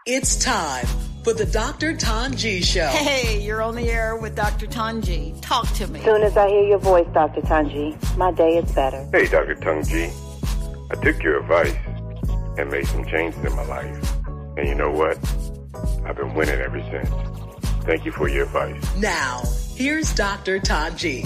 It's time for the Dr. Tanji Show. Hey, you're on the air with Dr. Tanji. Talk to me. As soon as I hear your voice, Dr. Tanji, my day is better. Hey, Dr. Tanji. I took your advice and made some changes in my life. And you know what? I've been winning ever since. Thank you for your advice. Now, here's Dr. Tanji.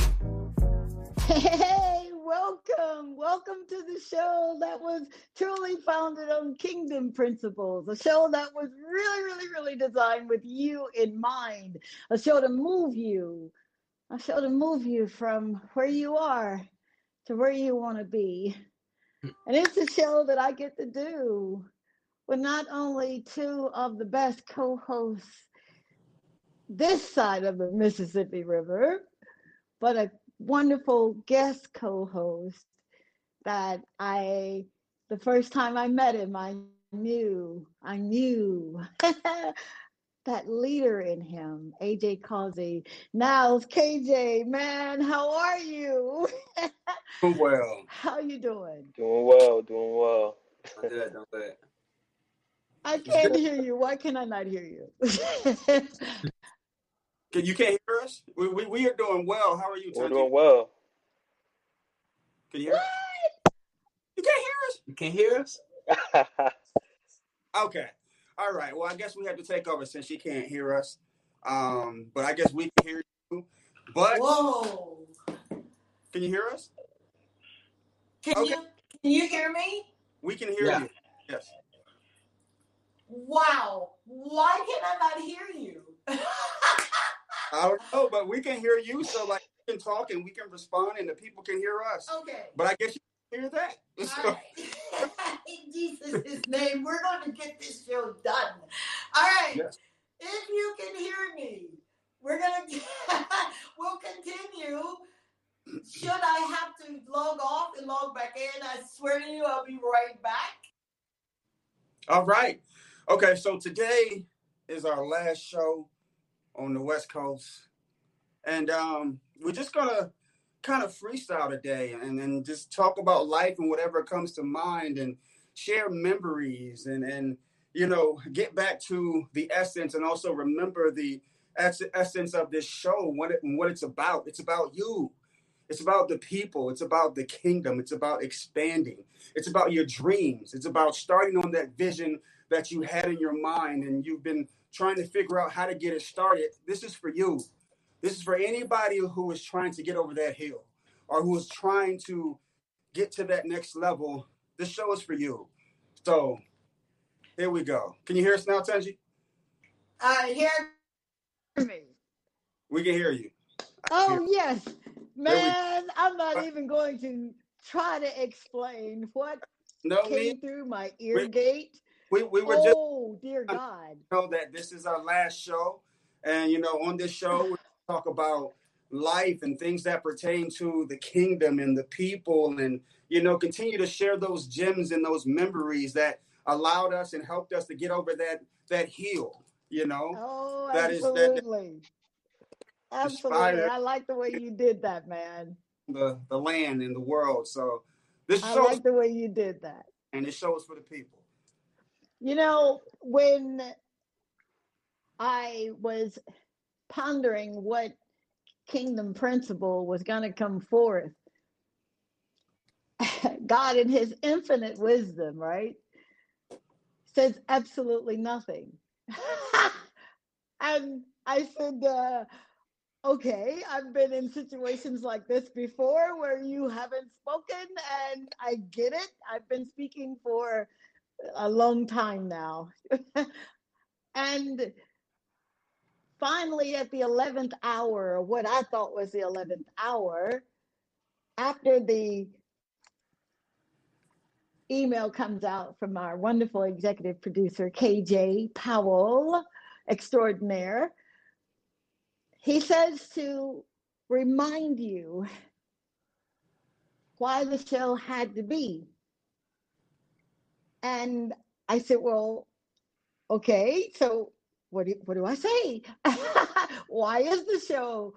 Hey, welcome. Welcome to the show that was truly founded on kingdom principles. A show that was really designed with you in mind. A show to move you. A show to move you from where you are to where you want to be. And it's a show that I get to do with not only two of the best co-hosts this side of the Mississippi River, but a wonderful guest co-host that the first time I met him, I knew that leader in him, AJ Causey. Now it's KJ, man, how are you? Doing well. How you doing? Doing well. I'm good. I can't hear you. Why can I not hear you? You can't hear us? We are doing well. How are you, Tanji? We're doing well. Can you hear us? You can't hear us? You can't hear us? Okay. All right. Well, I guess we have to take over since she can't hear us. But I guess we can hear you. But whoa. Can you hear us? Can you hear me? We can hear you. Yes. Wow. Why can I not hear you? I don't know, but we can hear you, so like we can talk and we can respond and the people can hear us. Okay. But I guess you can hear that. All right. In Jesus' name, we're going to get this show done. All right. Yes. If you can hear me, we'll continue. Should I have to log off and log back in? I swear to you, I'll be right back. All right. Okay, so today is our last show on the West Coast. And we're just going to kind of freestyle today and then just talk about life and whatever comes to mind and share memories and you know, get back to the essence and also remember the essence of this show, what it's about. It's about you. It's about the people. It's about the kingdom. It's about expanding. It's about your dreams. It's about starting on that vision that you had in your mind and you've been trying to figure out how to get it started. This is for you. This is for anybody who is trying to get over that hill or who is trying to get to that next level. This show is for you. So here we go. Can you hear us now, Tanji? Hear me. We can hear you. Oh, yes. Man, I'm not even going to try to explain what came through my ear gate. We were dear God. Know that this is our last show. And, you know, on this show, we talk about life and things that pertain to the kingdom and the people and, you know, continue to share those gems and those memories that allowed us and helped us to get over that hill, you know. Oh, absolutely. Absolutely. I like the way you did that, man. The land and the world. So this I show like the way you did that. And this show is for the people. You know, when I was pondering what kingdom principle was going to come forth, God in his infinite wisdom, right, says absolutely nothing. And I said, okay, I've been in situations like this before where you haven't spoken, and I get it. I've been speaking for a long time now. And finally, at the 11th hour, what I thought was the 11th hour, after the email comes out from our wonderful executive producer, KJ Powell, extraordinaire, he says to remind you why the show had to be. And I said, well, okay, so what do I say? Why is the show?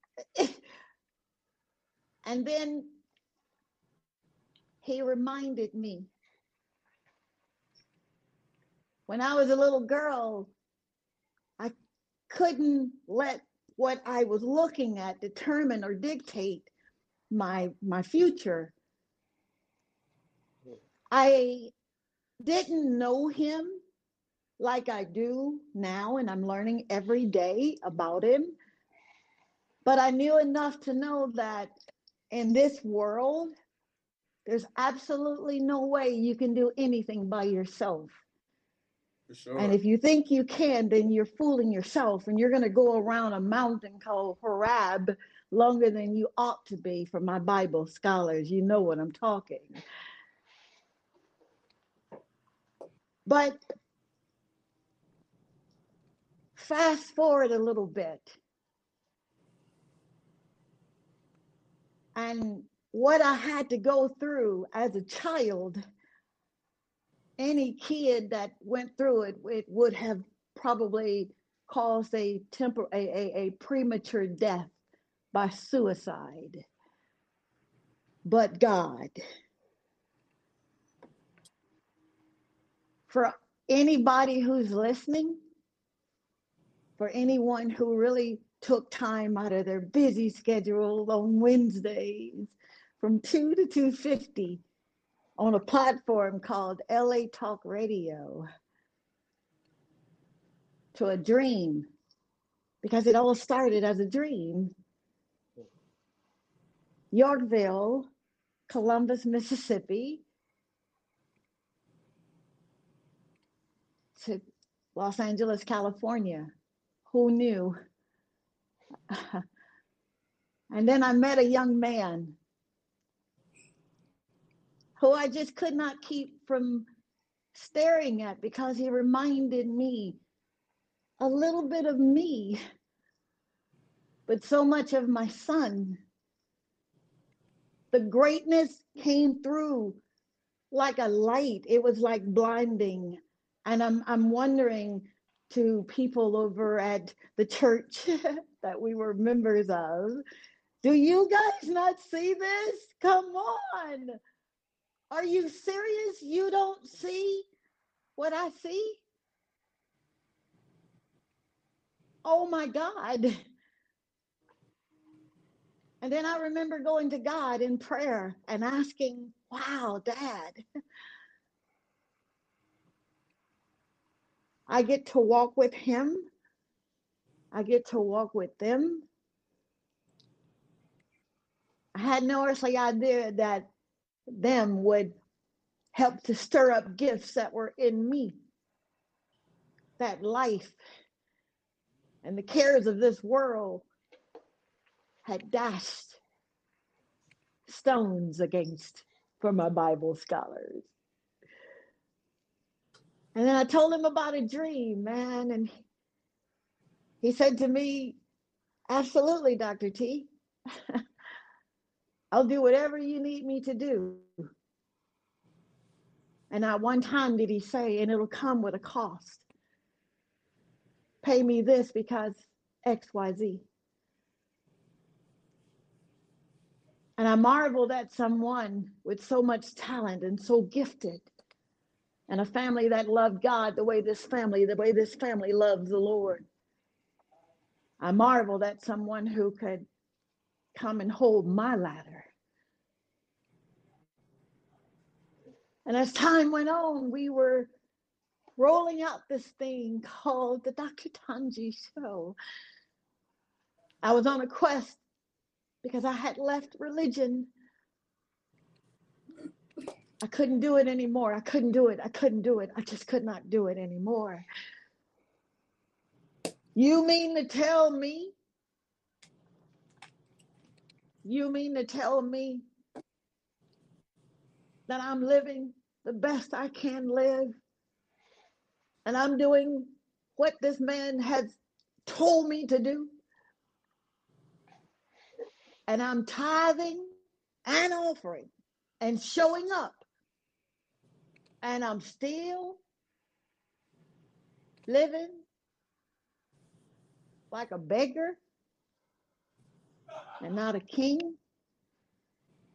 And then he reminded me When I was a little girl, I couldn't let what I was looking at determine or dictate my future. I didn't know him like I do now, and I'm learning every day about him. But I knew enough to know that in this world, there's absolutely no way you can do anything by yourself. For sure. And if you think you can, then you're fooling yourself, and you're going to go around a mountain called Horeb longer than you ought to be. For my Bible scholars, you know what I'm talking. But fast forward a little bit, and what I had to go through as a child, any kid that went through it, it would have probably caused a premature death by suicide. But God, for anybody who's listening, for anyone who really took time out of their busy schedule on Wednesdays from 2 to 2:50 on a platform called LA Talk Radio, to a dream, because it all started as a dream. Yorkville, Columbus, Mississippi, to Los Angeles, California. Who knew? And then I met a young man who I just could not keep from staring at, because he reminded me a little bit of me, but so much of my son. The greatness came through like a light. It was like blinding. And I'm wondering to people over at the church that we were members of, do you guys not see this? Come on. Are you serious? You don't see what I see? Oh my God. And then I remember going to God in prayer and asking, wow, Dad, I get to walk with him. I get to walk with them. I had no earthly idea that them would help to stir up gifts that were in me. That life and the cares of this world had dashed stones against, for my Bible scholars. And then I told him about a dream, man. And he said to me, absolutely, Dr. T. I'll do whatever you need me to do. And not one time did he say, and it'll come with a cost. Pay me this because X, Y, Z. And I marveled at someone with so much talent and so gifted, and a family that loved God the way this family loves the Lord. I marveled at someone who could come and hold my ladder. And as time went on, we were rolling out this thing called the Dr. Tanji Show. I was on a quest because I had left religion. I couldn't do it anymore. I couldn't do it. I just could not do it anymore. You mean to tell me that I'm living the best I can live, and I'm doing what this man has told me to do, and I'm tithing and offering and showing up, and I'm still living like a beggar and not a king?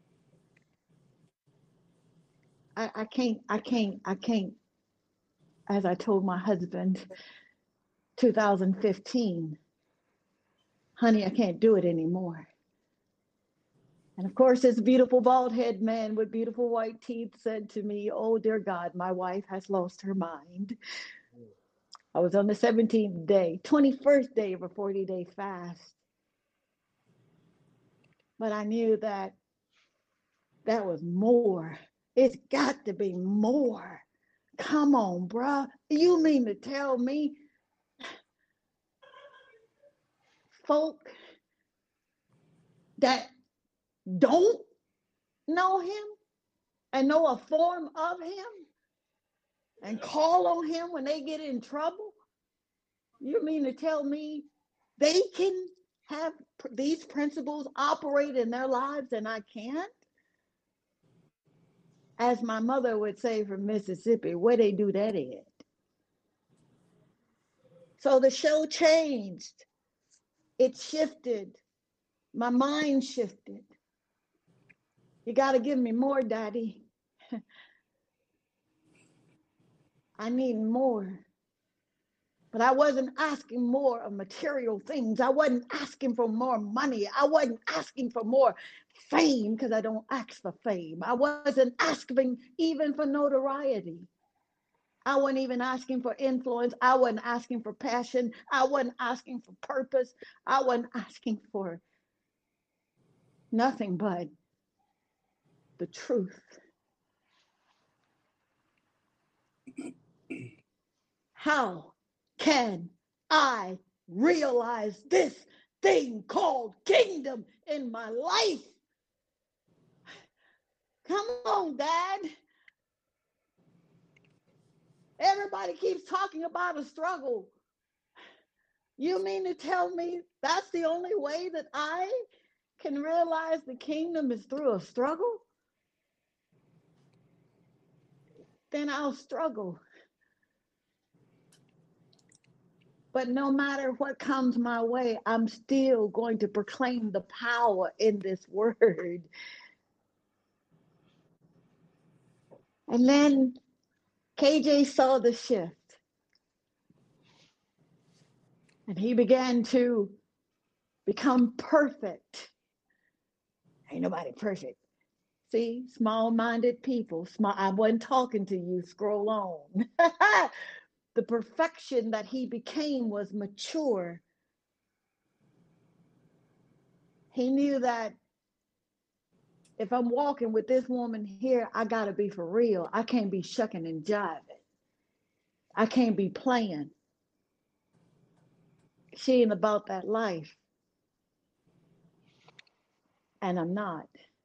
I as I told my husband, 2015, honey, I can't do it anymore. And of course, this beautiful bald-headed man with beautiful white teeth said to me, oh, dear God, my wife has lost her mind. I was on the 17th day, 21st day of a 40-day fast. But I knew that was more. It's got to be more. Come on, bruh. You mean to tell me folk that don't know him and know a form of him and call on him when they get in trouble? You mean to tell me they can have these principles operate in their lives and I can't? As my mother would say from Mississippi, where they do that at? So the show changed. It shifted. My mind shifted. You got to give me more, Daddy. I need more. But I wasn't asking more of material things. I wasn't asking for more money. I wasn't asking for more fame, because I don't ask for fame. I wasn't asking even for notoriety. I wasn't even asking for influence. I wasn't asking for passion. I wasn't asking for purpose. I wasn't asking for nothing but the truth. How can I realize this thing called kingdom in my life? Come on, Dad. Everybody keeps talking about a struggle. You mean to tell me that's the only way that I can realize the kingdom is through a struggle? Then I'll struggle. But no matter what comes my way, I'm still going to proclaim the power in this word. And then KJ saw the shift. And he began to become perfect. Ain't nobody perfect. See, small-minded people. I wasn't talking to you. Scroll on. The perfection that he became was mature. He knew that if I'm walking with this woman here, I got to be for real. I can't be shucking and jiving. I can't be playing. She ain't about that life. And I'm not.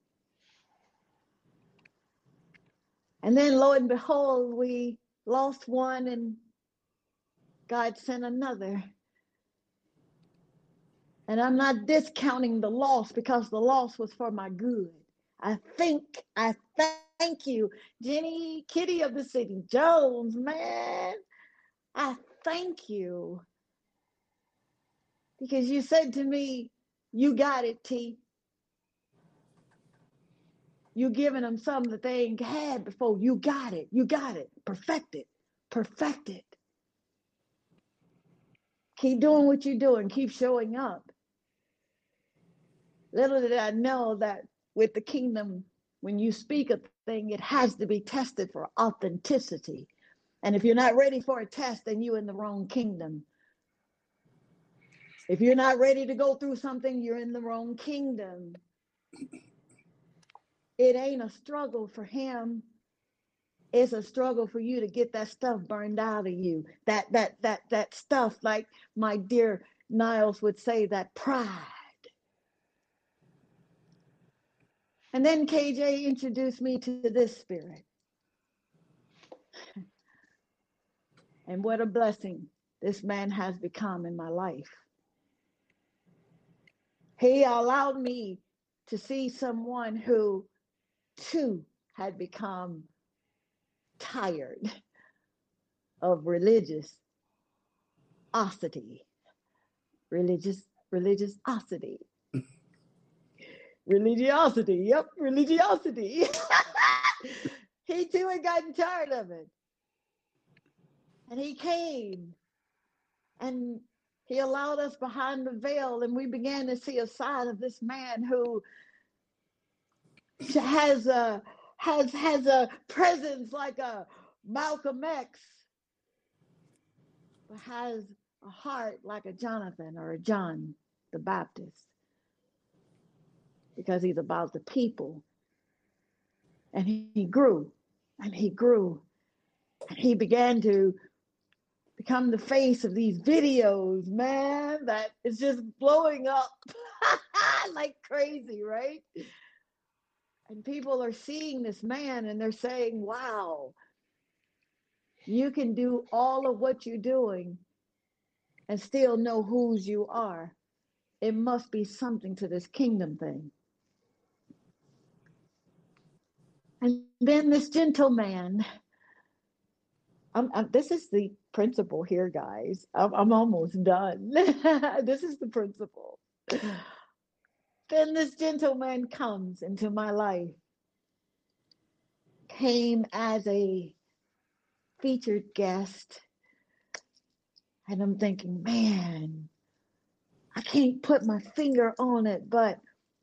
And then, lo and behold, we lost one and God sent another. And I'm not discounting the loss, because the loss was for my good. I thank you, Jenny, Kitty of the City, Jones, man. I thank you. Because you said to me, you got it, T. You giving them something that they ain't had before. You got it. You got it. Perfect it. Perfect it. Keep doing what you're doing. Keep showing up. Little did I know that with the kingdom, when you speak a thing, it has to be tested for authenticity. And if you're not ready for a test, then you're in the wrong kingdom. If you're not ready to go through something, you're in the wrong kingdom. It ain't a struggle for him. It's a struggle for you to get that stuff burned out of you. That stuff, like my dear Niles would say, that pride. And then KJ introduced me to this spirit. And what a blessing this man has become in my life. He allowed me to see someone who too had become tired of religiosity. Religiosity. Religiosity. Yep, religiosity. He too had gotten tired of it. And he came and he allowed us behind the veil, and we began to see a side of this man who has a presence like a Malcolm X, but has a heart like a Jonathan or a John the Baptist, because he's about the people. And he grew and he grew, and he began to become the face of these videos, man, that is just blowing up like crazy, right? And people are seeing this man and they're saying, wow, you can do all of what you're doing and still know whose you are. It must be something to this kingdom thing. And then this gentleman, this is the principle here, guys. I'm almost done. This is the principle. Then this gentleman comes into my life, came as a featured guest, and I'm thinking, man, I can't put my finger on it, but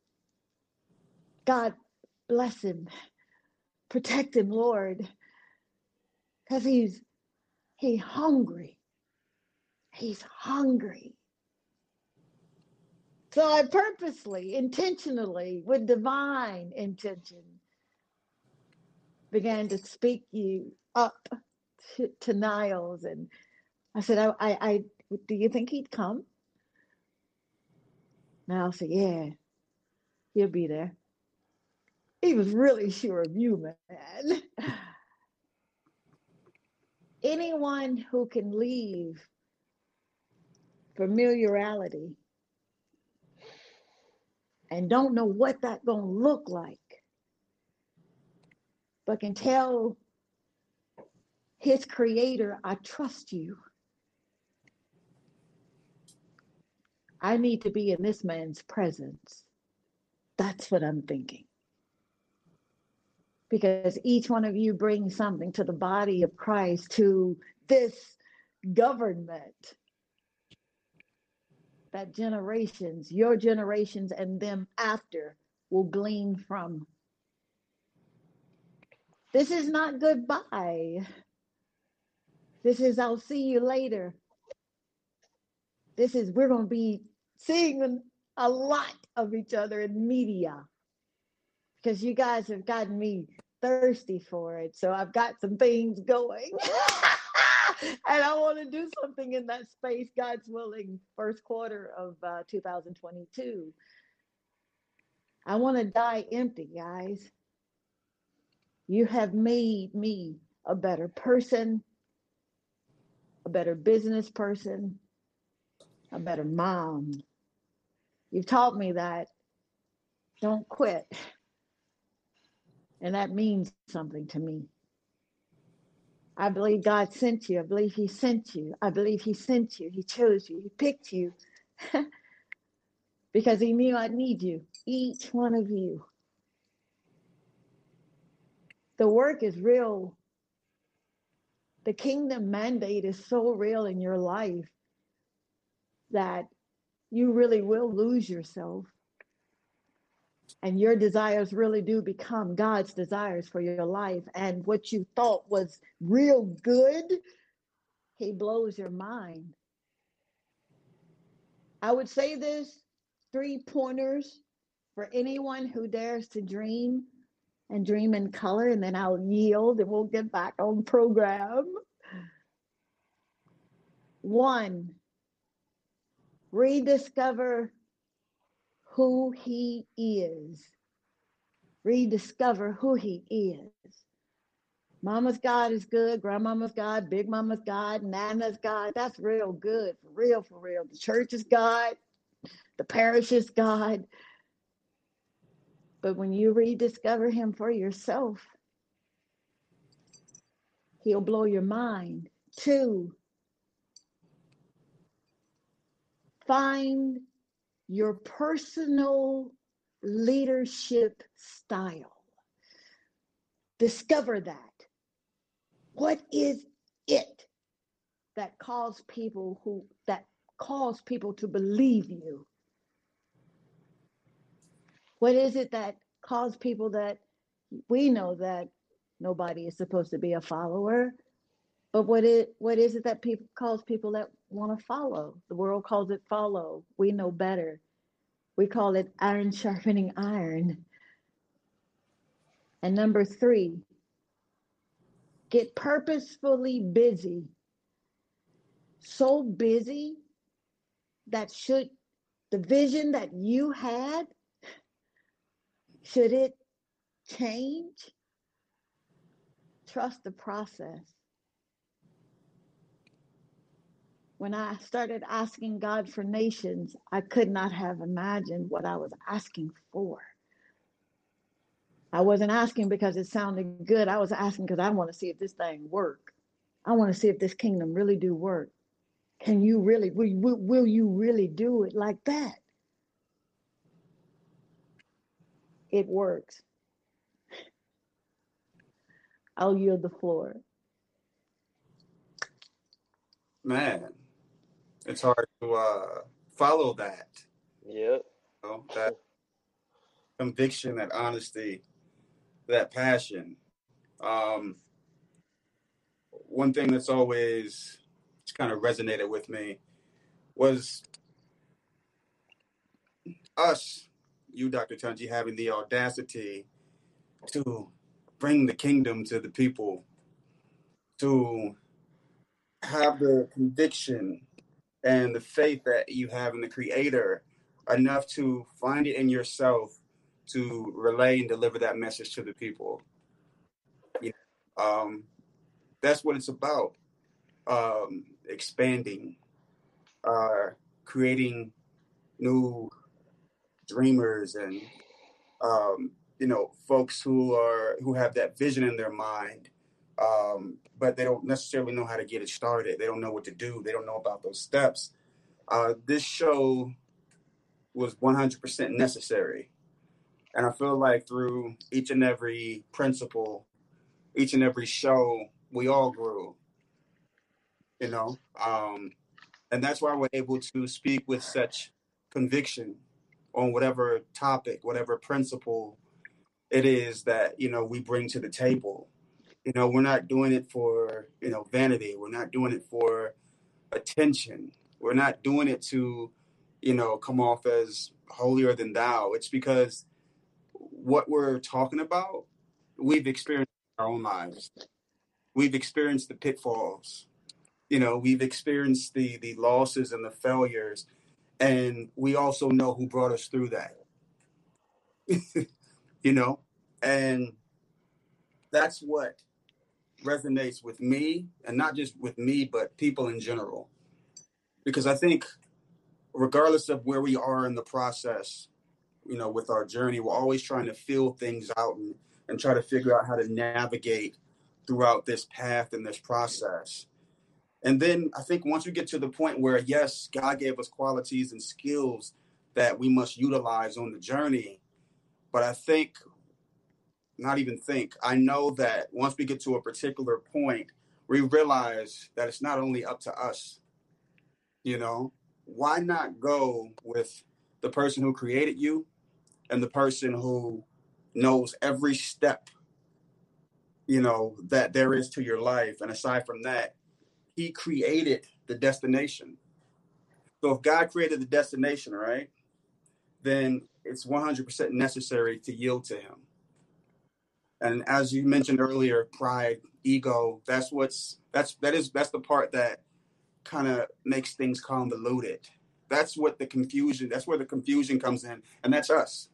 God bless him, protect him, Lord, because he's hungry. He's hungry. So I purposely, intentionally, with divine intention, began to speak you up to Niles. And I said, I do you think he'd come? Niles said, yeah, he'll be there. He was really sure of you, man. Anyone who can leave familiarity and don't know what that's going to look like, but can tell his creator, I trust you. I need to be in this man's presence. That's what I'm thinking. Because each one of you brings something to the body of Christ, to this government, that generations, your generations and them after, will glean from. This is not goodbye. This is I'll see you later. This is we're going to be seeing a lot of each other in media, because you guys have gotten me thirsty for it. So I've got some things going. And I want to do something in that space, God's willing, first quarter of 2022. I want to die empty, guys. You have made me a better person, a better business person, a better mom. You've taught me that don't quit. And that means something to me. I believe God sent you. I believe he sent you. I believe he sent you. He chose you. He picked you because he knew I'd need you, each one of you. The work is real. The kingdom mandate is so real in your life that you really will lose yourself. And your desires really do become God's desires for your life. And what you thought was real good, he blows your mind. I would say this, 3 pointers for anyone who dares to dream and dream in color, and then I'll yield and we'll get back on program. 1, rediscover who he is. Rediscover who he is. Mama's God is good. Grandmama's God, Big Mama's God, Nana's God. That's real good, for real, for real. The church is God. The parish is God. But when you rediscover him for yourself, he'll blow your mind. 2, find your personal leadership style. Discover that. What is it? that cause people to believe you? What is it that cause people that we know that nobody is supposed to be a follower? But what is it that people calls people that want to follow? The world calls it follow. We know better. We call it iron sharpening iron. And number 3, get purposefully busy. So busy that should the vision that you had, should it change? Trust the process. When I started asking God for nations, I could not have imagined what I was asking for. I wasn't asking because it sounded good. I was asking because I want to see if this thing work. I want to see if this kingdom really do work. Can you really, will you really do it like that? It works. I'll yield the floor. Man, it's hard to follow that. Yep. You know, that conviction, that honesty, that passion. One thing that's always kind of resonated with me was us, you, Dr. Tanji, having the audacity to bring the kingdom to the people, to have the conviction and the faith that you have in the Creator enough to find it in yourself to relay and deliver that message to the people. That's what it's about. Expanding, creating new dreamers and folks who have that vision in their mind, but they don't necessarily know how to get it started. They don't know what to do. They don't know about those steps. This show was 100% necessary, and I feel like through each and every principle, each and every show, we all grew. And that's why we're able to speak with such conviction on whatever topic, whatever principle it is that, we bring to the table. We're not doing it for, vanity. We're not doing it for attention. We're not doing it to, come off as holier than thou. It's because what we're talking about, we've experienced in our own lives. We've experienced the pitfalls. We've experienced the losses and the failures, and we also know who brought us through that. And that's what resonates with me, and not just with me, but people in general. Because I think regardless of where we are in the process, with our journey, we're always trying to feel things out and try to figure out how to navigate throughout this path and this process. And then I think once we get to the point where, yes, God gave us qualities and skills that we must utilize on the journey. But I know that once we get to a particular point, we realize that it's not only up to us. Why not go with the person who created you and the person who knows every step, that there is to your life. And aside from that, He created the destination. So if God created the destination, right, then it's 100% necessary to yield to Him. And as you mentioned earlier, pride, ego, that's the part that kind of makes things convoluted. That's where the confusion comes in, and that's us.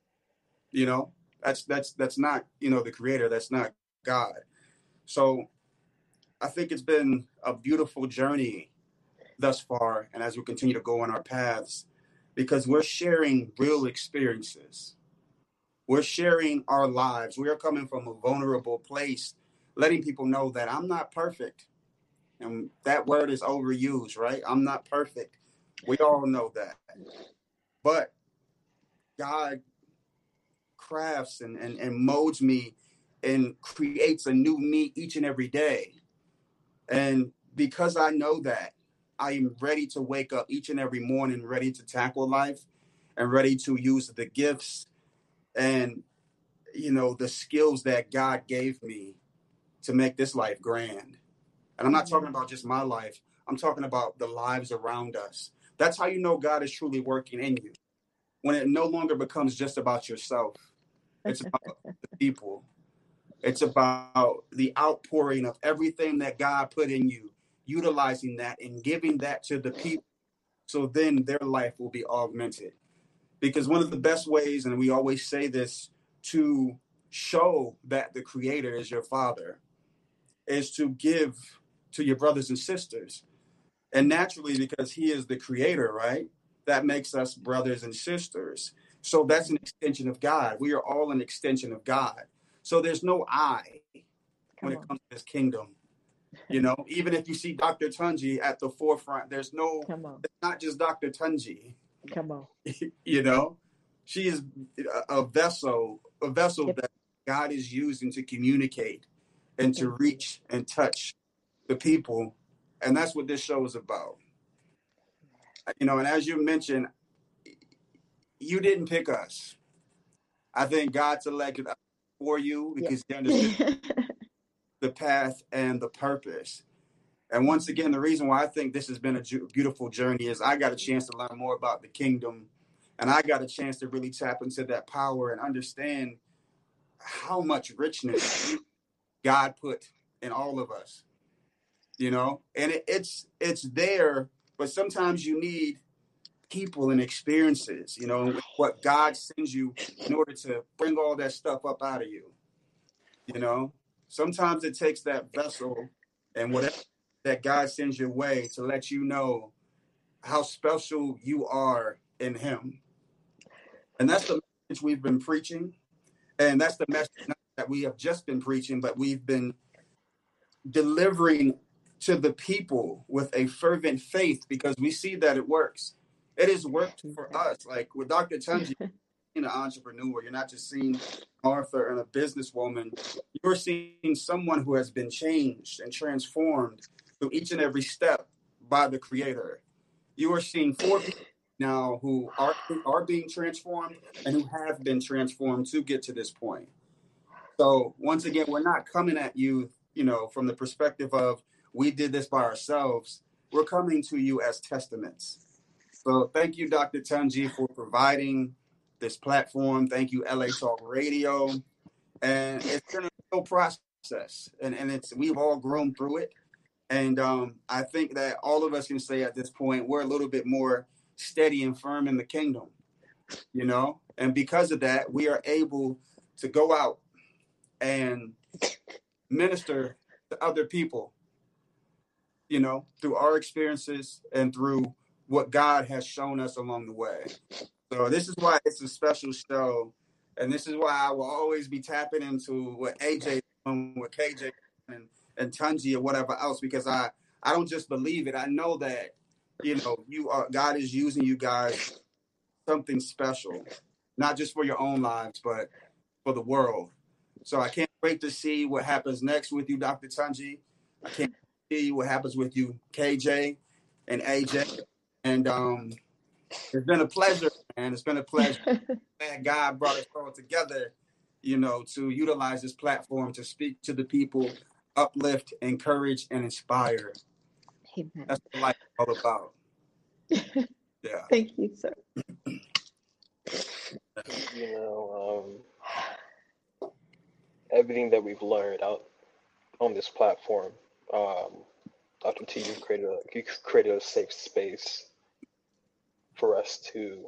That's not, the Creator, that's not God. So I think it's been a beautiful journey thus far, and as we continue to go on our paths, because we're sharing real experiences. We're sharing our lives. We are coming from a vulnerable place, letting people know that I'm not perfect. And that word is overused, right? I'm not perfect. We all know that. But God crafts and molds me and creates a new me each and every day. And because I know that, I am ready to wake up each and every morning, ready to tackle life and ready to use the gifts and, the skills that God gave me to make this life grand. And I'm not talking about just my life. I'm talking about the lives around us. That's how you know God is truly working in you. When it no longer becomes just about yourself. It's about the people. It's about the outpouring of everything that God put in you, utilizing that and giving that to the people. So then their life will be augmented. Because one of the best ways, and we always say this, to show that the Creator is your Father, is to give to your brothers and sisters. And naturally, because He is the Creator, right? That makes us brothers and sisters. So that's an extension of God. We are all an extension of God. So there's no I when it comes to this kingdom. Even if you see Dr. Tunji at the forefront, it's not just Dr. Tunji. Come on. She is a vessel that God is using to communicate and to reach and touch the people. And that's what this show is about. And as you mentioned, you didn't pick us. I think God selected us for you because He understood the path and the purpose. And once again, the reason why I think this has been a beautiful journey is I got a chance to learn more about the kingdom, and I got a chance to really tap into that power and understand how much richness God put in all of us, and it's there, but sometimes you need people and experiences, what God sends you in order to bring all that stuff up out of you. Sometimes it takes that vessel and whatever that God sends your way to let you know how special you are in Him. And that's the message we've been preaching. And that's the message that we have just been preaching, but we've been delivering to the people with a fervent faith because we see that it works. It has worked for us. Like with Dr. Tunji, an entrepreneur, you're not just seeing Arthur and a businesswoman. You're seeing someone who has been changed and transformed through each and every step by the Creator. You are seeing 4 people now who are being transformed and who have been transformed to get to this point. So once again, we're not coming at you, from the perspective of we did this by ourselves. We're coming to you as testaments. So thank you, Dr. Tunji, for providing this platform. Thank you, LA Talk Radio. And it's been a real process, and we've all grown through it. And I think that all of us can say at this point, we're a little bit more steady and firm in the kingdom, and because of that, we are able to go out and minister to other people, through our experiences and through what God has shown us along the way. So this is why it's a special show. And this is why I will always be tapping into what AJ doing, what KJ and Tunji or whatever else, because I don't just believe it. I know that, God is using you guys something special, not just for your own lives, but for the world. So I can't wait to see what happens next with you, Dr. Tunji. I can't see what happens with you, KJ and AJ. And it's been a pleasure, man. It's been a pleasure. And God brought us all together, to utilize this platform to speak to the people, uplift, encourage, and inspire. Amen. That's what life is all about. Yeah. Thank you, sir. Everything that we've learned out on this platform, Dr. T, you created a safe space for us to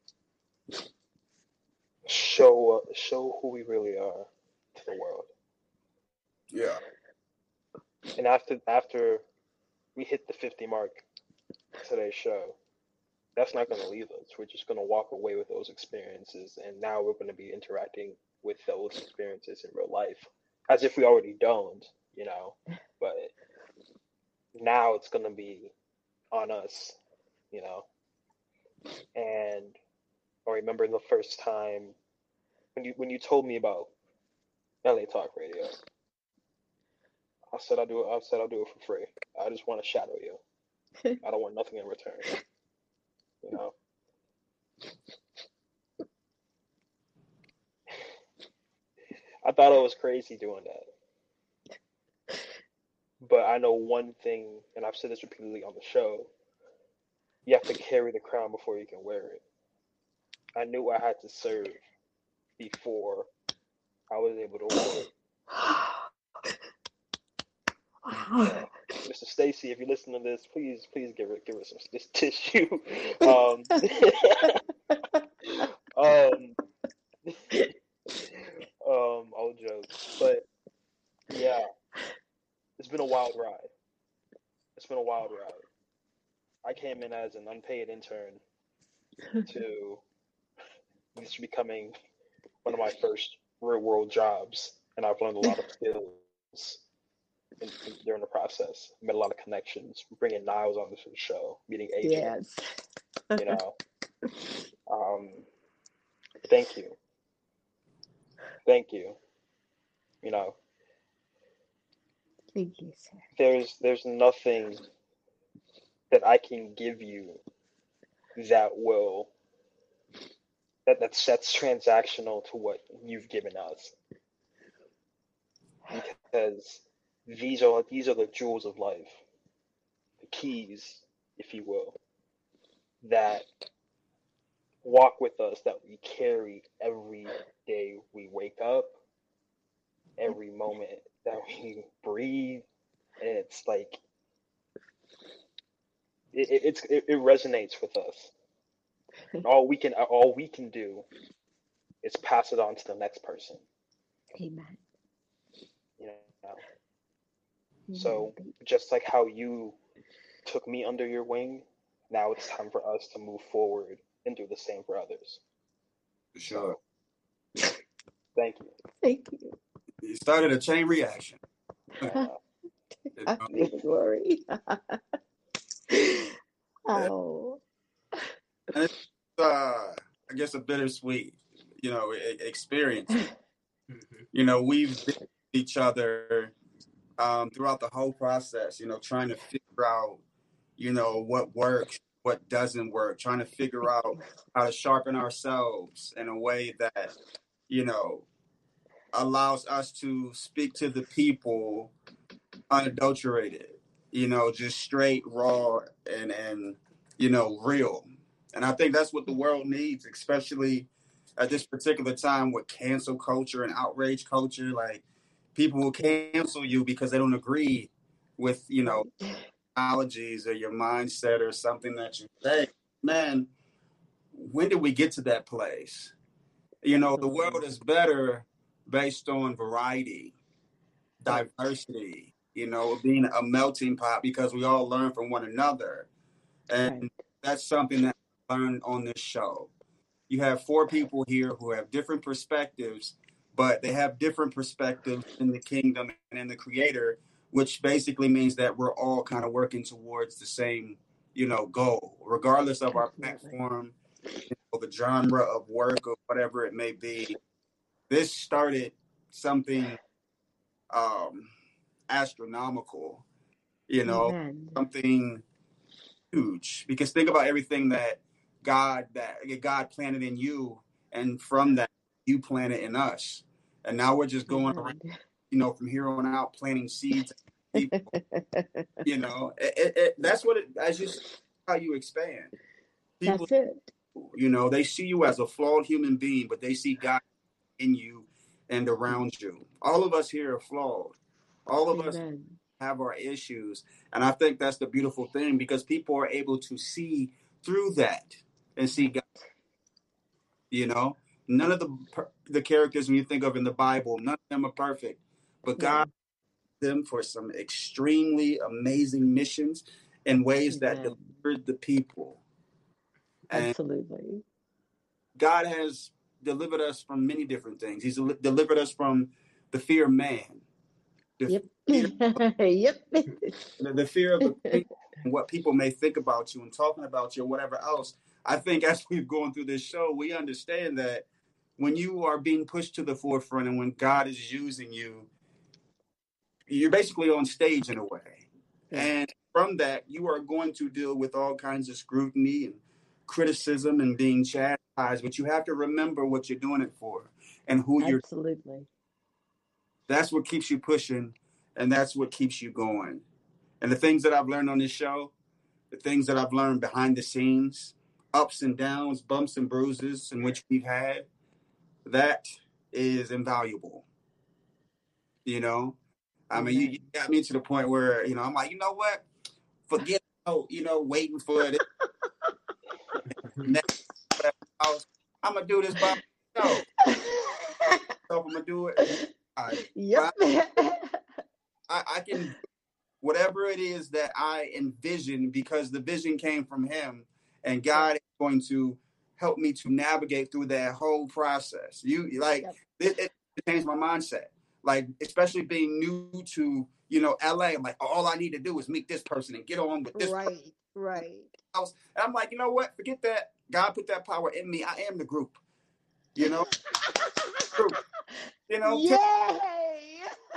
show who we really are to the world. Yeah. And after we hit the 50 mark today's show, that's not going to leave us. We're just going to walk away with those experiences, and now we're going to be interacting with those experiences in real life, as if we already don't, But now it's going to be on us, And I remember the first time when you told me about LA Talk Radio, I said I'll do it for free. I just want to shadow you. I don't want nothing in return. You know. I thought I was crazy doing that. But I know one thing, and I've said this repeatedly on the show, you have to carry the crown before you can wear it. I knew I had to serve before I was able to wear it. Mr. Stacy, if you listen to this, please give her some this tissue. All jokes, but yeah, it's been a wild ride. I came in as an unpaid intern to this becoming one of my first real world jobs, and I've learned a lot of skills during the process. Made a lot of connections, bringing Niles on the show, meeting AJ. Yes. You know, thank you. You know, Thank you, sir. there's nothing that I can give you that's transactional to what you've given us, because these are the jewels of life, the keys, if you will, that walk with us, that we carry every day we wake up, every moment that we breathe, and it's like it resonates with us. And all we can do is pass it on to the next person. Amen. You know. So just like how you took me under your wing, now it's time for us to move forward and do the same for others. For sure. So, thank you. Thank you. You started a chain reaction. Don't worry. Oh. And it's, I guess, a bittersweet, experience. You know, we've been with each other throughout the whole process, trying to figure out, what works, what doesn't work, trying to figure out how to sharpen ourselves in a way that, allows us to speak to the people unadulterated, just straight, raw, and real. And I think that's what the world needs, especially at this particular time with cancel culture and outrage culture. Like, people will cancel you because they don't agree with, ideologies or your mindset or something that you say. Man, when did we get to that place? The world is better based on variety, diversity, being a melting pot, because we all learn from one another. And that's something that I learned on this show. You have 4 people here who have different perspectives, but they have different perspectives in the kingdom and in the Creator, which basically means that we're all kind of working towards the same, goal, regardless of our platform, the genre of work or whatever it may be. This started something astronomical, something huge. Because think about everything that God planted in you, and from that you planted in us. And now we're just going around, from here on out, planting seeds. People, that's just how you expand. People, that's it. They see you as a flawed human being, but they see God in you and around you. All of us here are flawed. All of us have our issues. And I think that's the beautiful thing, because people are able to see through that and see God. None of the characters when you think of in the Bible, none of them are perfect. But God them for some extremely amazing missions in ways that delivered the people. And absolutely. God has delivered us from many different things. He's delivered us from the fear of man. The fear of the and what people may think about you and talking about you or whatever else. I think as we've gone through this show, we understand that when you are being pushed to the forefront and when God is using you, you're basically on stage in a way. Yeah. And from that, you are going to deal with all kinds of scrutiny and criticism and being chastised, but you have to remember what you're doing it for and who you're. Absolutely. That's what keeps you pushing, and that's what keeps you going. And the things that I've learned on this show, the things that I've learned behind the scenes, ups and downs, bumps and bruises in which we've had, that is invaluable. You know, I mean, you got me to the point where, you know, I'm like, you know what? Forget, waiting for it. Next, I'm going to do this by myself. So I'm going to do it. Yep. I can, whatever it is that I envision, because the vision came from him, and God is going to help me to navigate through that whole process. It changed my mindset. Like, especially being new to, LA, I'm like, all I need to do is meet this person and get on with this person. Right. And I'm like, you know what? Forget that. God put that power in me. I am the group. Group. Yay!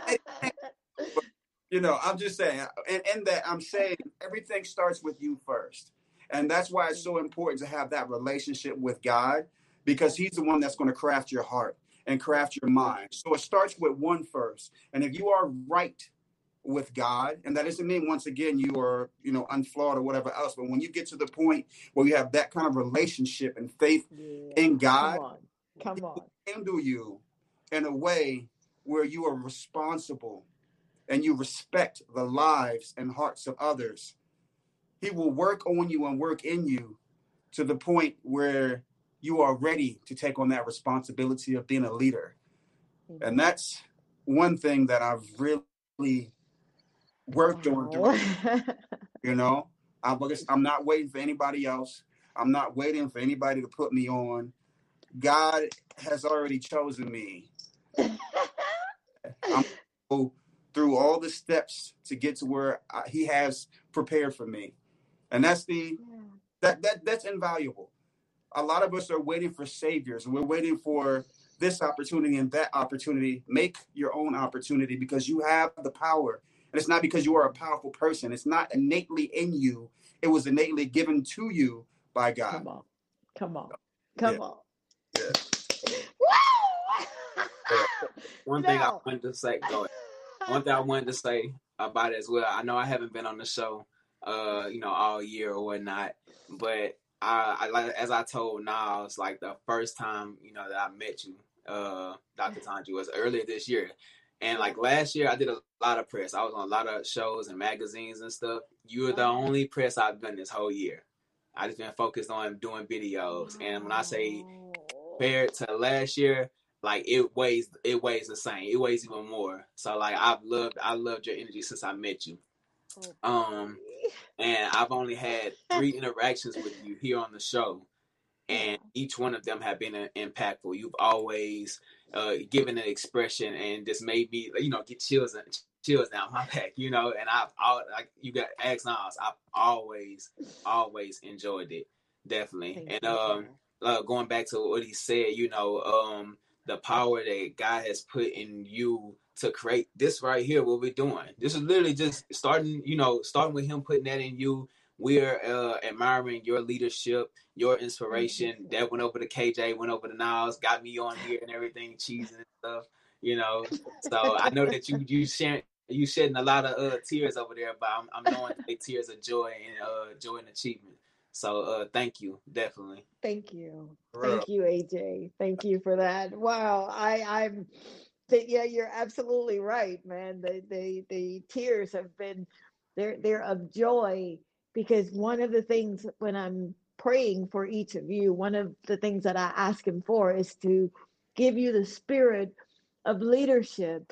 I'm just saying, and that I'm saying everything starts with you first. And that's why it's so important to have that relationship with God, because he's the one that's going to craft your heart and craft your mind. So it starts with one first. And if you are right with God, and that doesn't mean, once again, you are, unflawed or whatever else, but when you get to the point where you have that kind of relationship and faith in God, come on. He will handle you in a way where you are responsible and you respect the lives and hearts of others. He will work on you and work in you to the point where you are ready to take on that responsibility of being a leader. And that's one thing that I've really worked on through. I'm not waiting for anybody else. I'm not waiting for anybody to put me on. God has already chosen me. I'm go through all the steps to get to where he has prepared for me. And that's that's invaluable. A lot of us are waiting for saviors. We're waiting for this opportunity and that opportunity. Make your own opportunity, because you have the power. And it's not because you are a powerful person. It's not innately in you. It was innately given to you by God. Come on. Yeah. One thing I wanted to say, one thing I wanted to say about it as well. I know I haven't been on the show, all year or whatnot, but I like, as I told Niles, like the first time, that I met you, Dr. Tanji, was earlier this year. And like last year, I did a lot of press. I was on a lot of shows and magazines and stuff. You were the only press I've done this whole year. I just been focused on doing videos. And when I say compared to last year, like it weighs the same. It weighs even more. So like I loved your energy since I met you. And I've only had 3 interactions with you here on the show, and each one of them have been impactful. You've always given an expression and just made me, get chills down my back, and like you got asked Nas, I've always enjoyed it, definitely. Going back to what he said, the power that God has put in you to create this right here, what we're doing. This is literally just starting with him putting that in you. We're admiring your leadership, your inspiration. That went over to KJ, went over to Niles, got me on here and everything, cheesing and stuff, So I know that you shedding a lot of tears over there, but I'm knowing the tears of joy and joy and achievement. So thank you, definitely. Thank you. Thank you, AJ. Thank you for that. Wow. You're absolutely right, man. The tears have been, they're of joy, because one of the things when I'm praying for each of you, one of the things that I ask him for is to give you the spirit of leadership.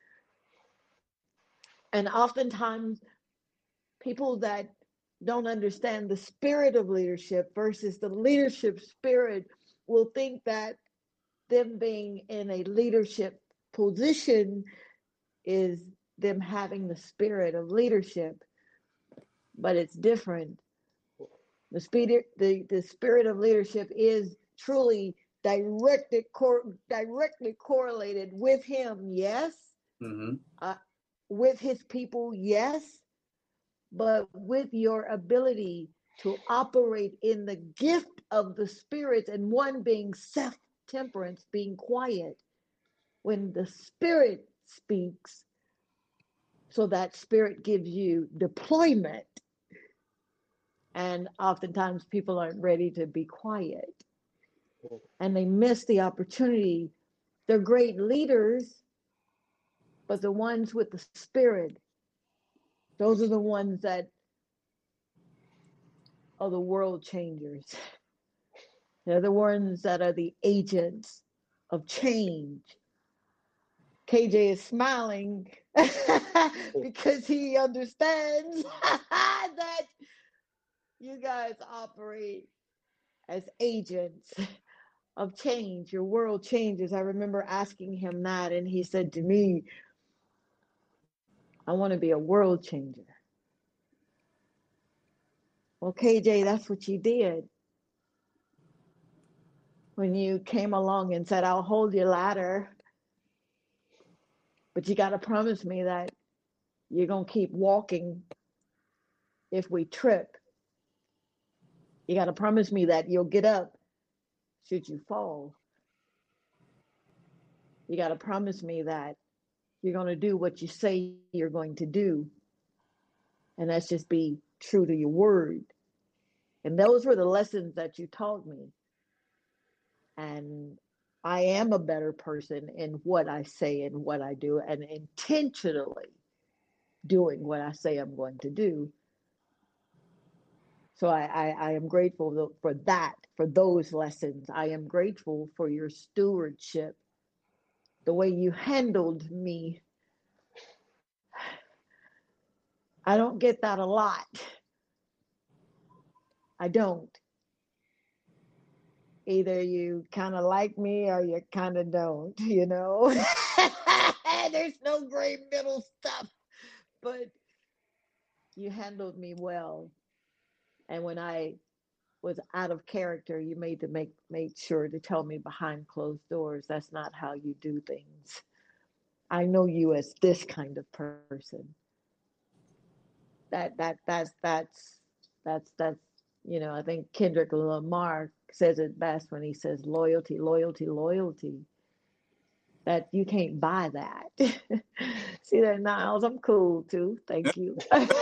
And oftentimes people that don't understand the spirit of leadership versus the leadership spirit will think that them being in a leadership position is them having the spirit of leadership, but it's different. The spirit of leadership is truly directly correlated with him. Yes, with his people, yes, but with your ability to operate in the gift of the Spirit, and one being self-temperance, being quiet. When the Spirit speaks, so that Spirit gives you deployment. And oftentimes people aren't ready to be quiet. And they miss the opportunity. They're great leaders, but the ones with the Spirit, those are the ones that are the world changers. They're the ones that are the agents of change. KJ is smiling because he understands that you guys operate as agents of change. Your world changes. I remember asking him that, and he said to me, I want to be a world changer. Well, KJ, that's what you did. When you came along and said, I'll hold your ladder, but you got to promise me that you're going to keep walking if we trip. You got to promise me that you'll get up should you fall. You got to promise me that you're going to do what you say you're going to do. And that's just be true to your word. And those were the lessons that you taught me. And I am a better person in what I say and what I do, and intentionally doing what I say I'm going to do. So I am grateful for that, for those lessons. I am grateful for your stewardship, the way you handled me. I don't get that a lot. I don't. Either you kind of like me or you kind of don't, you know. There's no gray middle stuff. But you handled me well. And when I was out of character, you made sure to tell me behind closed doors, that's not how you do things. I know you as this kind of person. That's you know, I think Kendrick Lamar says it best when he says loyalty, loyalty, loyalty. That you can't buy that. See that, Niles? I'm cool too. Thank you.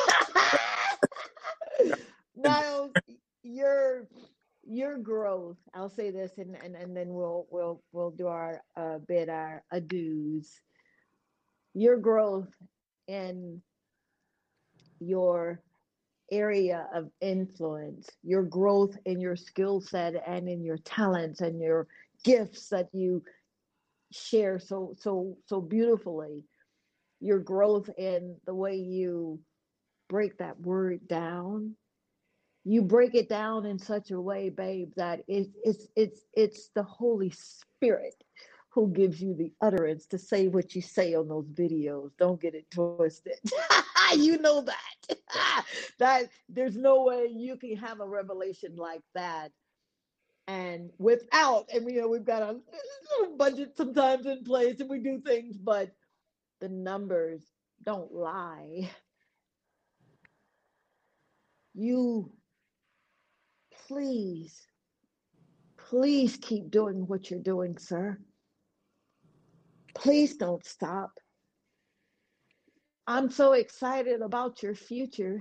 Niles, your growth. I'll say this, and then we'll do our bid our adieus. Your growth in your area of influence, your growth in your skill set and in your talents and your gifts that you share so beautifully, your growth in the way you break that word down. You break it down in such a way, babe, that it's the Holy Spirit who gives you the utterance to say what you say on those videos. Don't get it twisted. You know that. That there's no way you can have a revelation like that and without, and you know, we've got a little budget sometimes in place and we do things, but the numbers don't lie. You please keep doing what you're doing, sir. Please don't stop. I'm so excited about your future.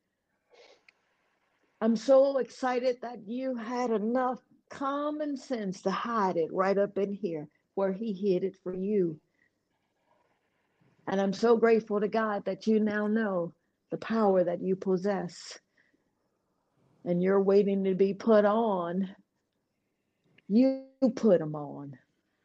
I'm so excited that you had enough common sense to hide it right up in here where he hid it for you. And I'm so grateful to God that you now know the power that you possess. And you're waiting to be put on. You put them on.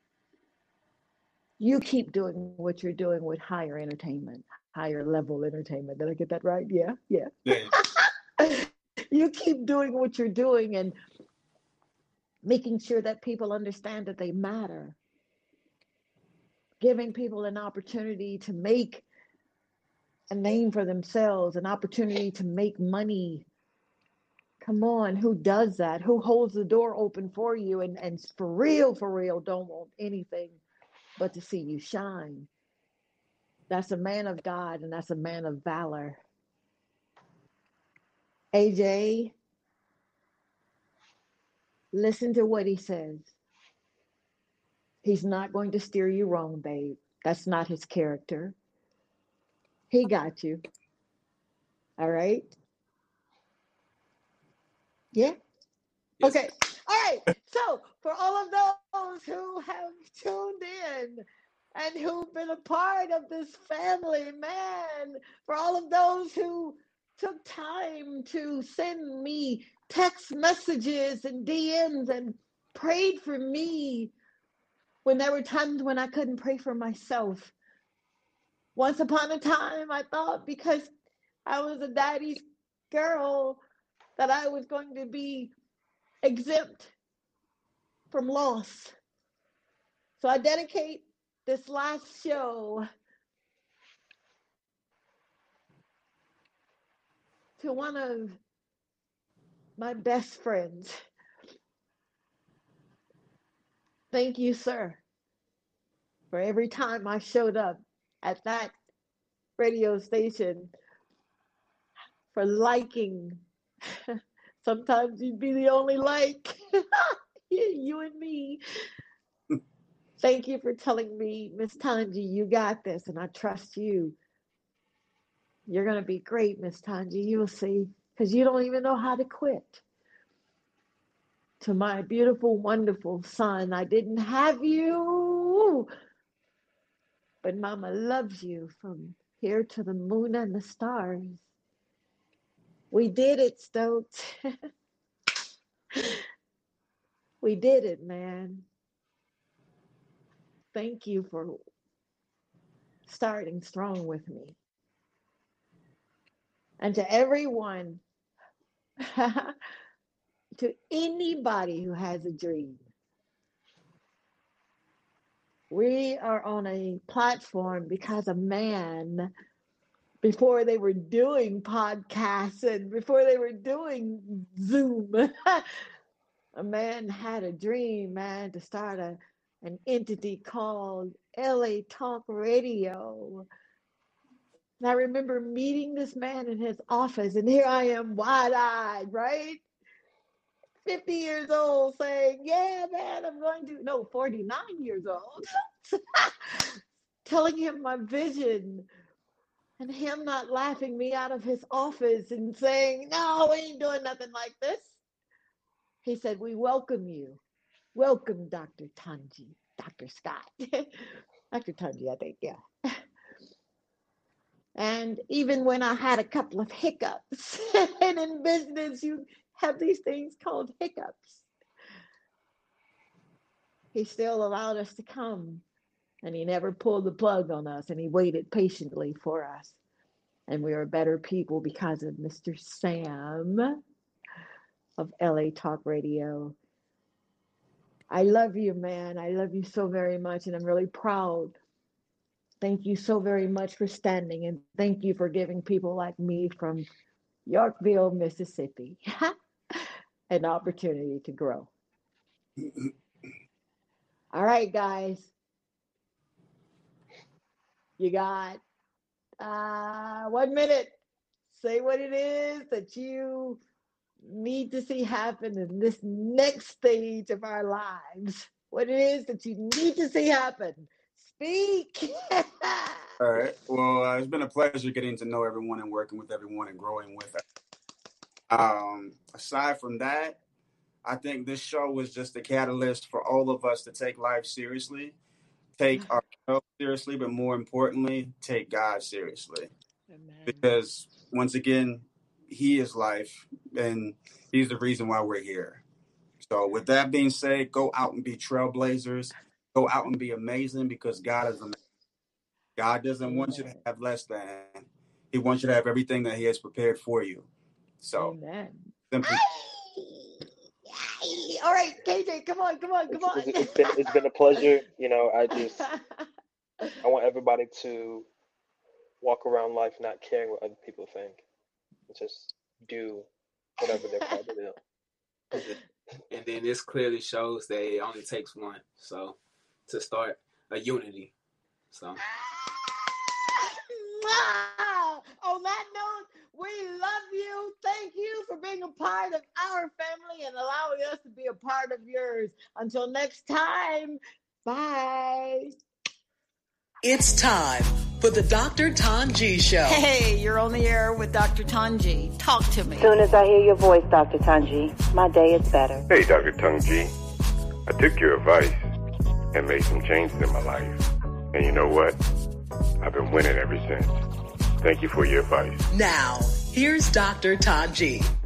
You keep doing what you're doing with higher entertainment, higher level entertainment. Did I get that right? Yeah. You keep doing what you're doing and making sure that people understand that they matter. Giving people an opportunity to make a name for themselves, an opportunity to make money. Come on, who does that? Who holds the door open for you and for real, don't want anything but to see you shine. That's a man of God, and that's a man of valor. AJ, listen to what he says. He's not going to steer you wrong, babe. That's not his character. He got you. All right? Yeah? Yes. Okay. All right. So, for all of those who have tuned in and who've been a part of this family, man, for all of those who took time to send me text messages and DMs and prayed for me when there were times when I couldn't pray for myself. Once upon a time, I thought because I was a daddy's girl that I was going to be exempt from loss. So I dedicate this last show to one of my best friends. Thank you, sir, for every time I showed up at that radio station, for liking. Sometimes you'd be the only like. You and me. Thank you for telling me, Miss Tanji, you got this, and I trust you. You're going to be great, Miss Tanji. You'll see, because you don't even know how to quit. To my beautiful, wonderful son, I didn't have you, but Mama loves you from here to the moon and the stars. We did it, Stokes. We did it, man. Thank you for starting strong with me. And to everyone, to anybody who has a dream, we are on a platform because a man, before they were doing podcasts and before they were doing Zoom, a man had a dream, man, to start an entity called LA Talk Radio. And I remember meeting this man in his office, and here I am, wide-eyed, right? 50 years old, saying, yeah, man, I'm going to, no, 49 years old, telling him my vision, and him not laughing me out of his office and saying, no, we ain't doing nothing like this. He said, we welcome you. Welcome, Dr. Tanji, Dr. Scott. Dr. Tanji, I think, yeah. And even when I had a couple of hiccups, and in business, you have these things called hiccups, he still allowed us to come, and he never pulled the plug on us, and he waited patiently for us. And we are better people because of Mr. Sam of LA Talk Radio. I love you, man. I love you so very much, and I'm really proud. Thank you so very much for standing, and thank you for giving people like me from Yorkville, Mississippi, an opportunity to grow. All right, guys. You got 1 minute. Say what it is that you need to see happen in this next stage of our lives. What it is that you need to see happen. Speak. All right. Well, it's been a pleasure getting to know everyone and working with everyone and growing with them. Aside from that, I think this show was just a catalyst for all of us to take life seriously, take ourselves seriously, but more importantly, take God seriously. Amen. Because once again, He is life, and He's the reason why we're here. So with that being said, go out and be trailblazers. Go out and be amazing, because God is amazing. God doesn't want you to have less than. He wants you to have everything that He has prepared for you. So, simply. All right, KJ, come on. It's been a pleasure. I want everybody to walk around life not caring what other people think. Just do whatever they're called to do. And then this clearly shows that it only takes one. So to start a unity. So Mwah! On that note, we love you. Thank you for being a part of our family and allowing us to be a part of yours. Until next time, bye. It's time for the Dr. Tanji Show. Hey, you're on the air with Dr. Tanji. Talk to me. As soon as I hear your voice, Dr. Tanji, my day is better. Hey, Dr. Tanji. I took your advice and made some changes in my life. And you know what? I've been winning ever since. Thank you for your advice. Now, here's Dr. Tanji.